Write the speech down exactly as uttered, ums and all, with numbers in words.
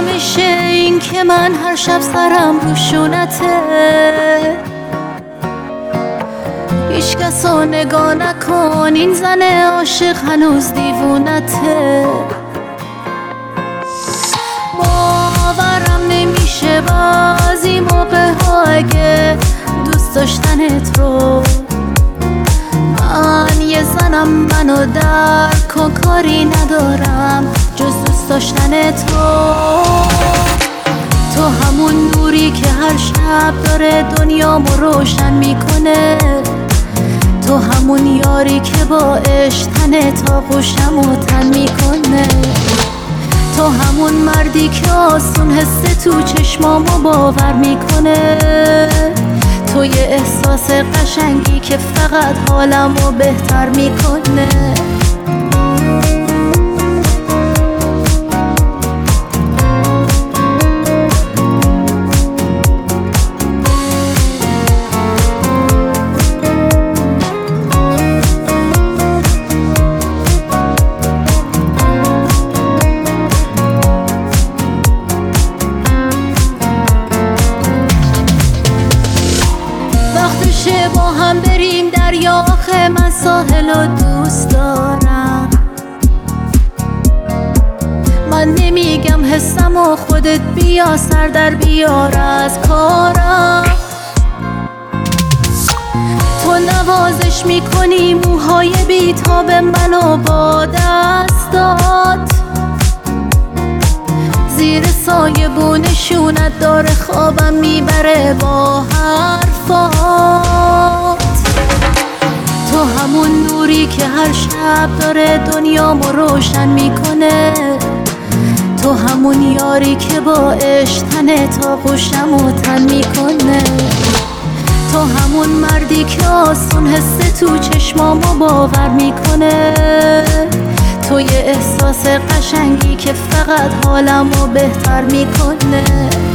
میشه این که من هر شب سرم روشونته، هیچ کسو نگاه نکن، این زن عاشق هنوز دیوونته. باورم نمیشه بعضی موقع ها اگه دوست داشتنت رو، من یه زنم منو درک کن، کاری ندارم جز دوست داشتنت رو. تو همون نوری که هر شب داره دنیامو روشن میکنه، تو همون یاری که با عشق تنت آغوشم و تن میکنه، تو همون مردی که آسون حس تو چشمامو باور میکنه، تو یه احساس قشنگی که فقط حالمو بهتر میکنه. وقتشه با هم بریم دریا، آخه من ساحل رو دوست دارم. من نمیگم حسم و خودت بیا سر در بیار از کارم. تو نوازش میکنی موهای بیتاب منو با دستات، زیر سایه بونشونت داره خوابم میبره با حرفات. تو همون نوری که هر شب داره دنیامو روشن میکنه، تو همون یاری که با عشق تنت آغوشم و تن میکنه، تو همون مردی که آسون حس تو چشمامو باور میکنه، تو یه احساس قشنگی که فقط حالمو بهتر میکنه.